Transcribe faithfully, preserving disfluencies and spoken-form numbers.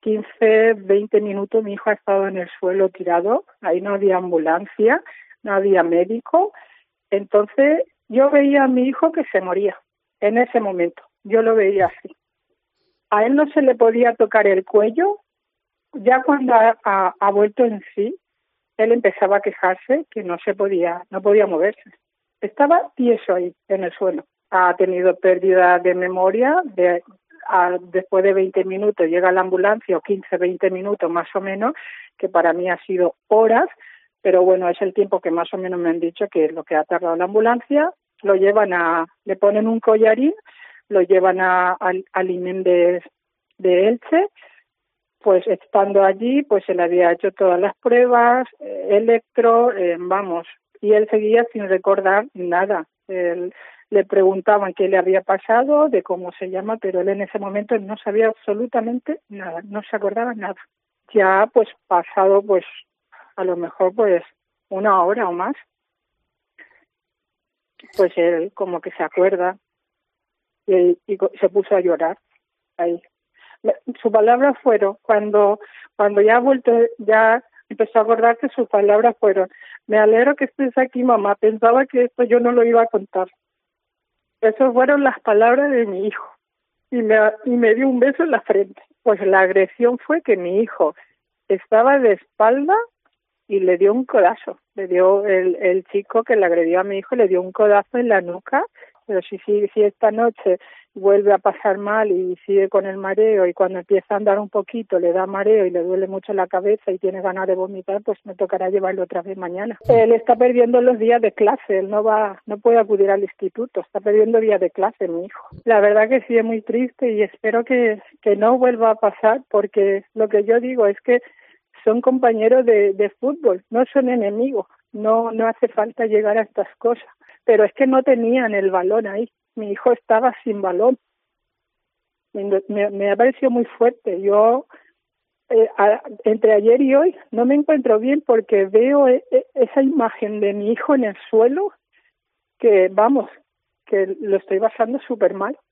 quince, veinte minutos mi hijo ha estado en el suelo tirado, ahí no había ambulancia, no había médico, entonces yo veía a mi hijo que se moría en ese momento, yo lo veía así. A él no se le podía tocar el cuello, ya cuando ha, ha, ha vuelto en sí, él empezaba a quejarse que no se podía, no podía moverse. Estaba tieso ahí en el suelo. Ha tenido pérdida de memoria, de, a, después de veinte minutos llega la ambulancia, o quince, veinte minutos más o menos, que para mí ha sido horas, pero bueno, es el tiempo que más o menos me han dicho que es lo que ha tardado la ambulancia. Lo llevan a, le ponen un collarín, lo llevan a, al, al I N E M de, de Elche. Pues estando allí, pues se le había hecho todas las pruebas, eh, electro, eh, vamos, y él seguía sin recordar nada. Él, le preguntaban qué le había pasado, de cómo se llama, pero él en ese momento no sabía absolutamente nada, no se acordaba nada. Ya pues pasado pues a lo mejor pues una hora o más, pues él como que se acuerda y, y se puso a llorar ahí. Sus palabras fueron, cuando cuando ya ha vuelto, ya empezó a acordarse, sus palabras fueron: me alegro que estés aquí, mamá, pensaba que esto yo no lo iba a contar. Esas fueron las palabras de mi hijo. Y me, y me dio un beso en la frente. Pues la agresión fue que mi hijo estaba de espalda y le dio un codazo. Le dio el, el chico que le agredió a mi hijo, le dio un codazo en la nuca. Pero si, si, si esta noche vuelve a pasar mal y sigue con el mareo, y cuando empieza a andar un poquito le da mareo y le duele mucho la cabeza y tiene ganas de vomitar, pues me tocará llevarlo otra vez mañana. Él está perdiendo los días de clase, él no va, no puede acudir al instituto, está perdiendo días de clase mi hijo. La verdad que sí es muy triste y espero que, que no vuelva a pasar, porque lo que yo digo es que son compañeros de, de fútbol, no son enemigos, no, no hace falta llegar a estas cosas. Pero es que no tenían el balón ahí. Mi hijo estaba sin balón. Me, me, me ha parecido muy fuerte. Yo, eh, a, entre ayer y hoy, no me encuentro bien porque veo e, e, esa imagen de mi hijo en el suelo, que vamos, que lo estoy pasando súper mal.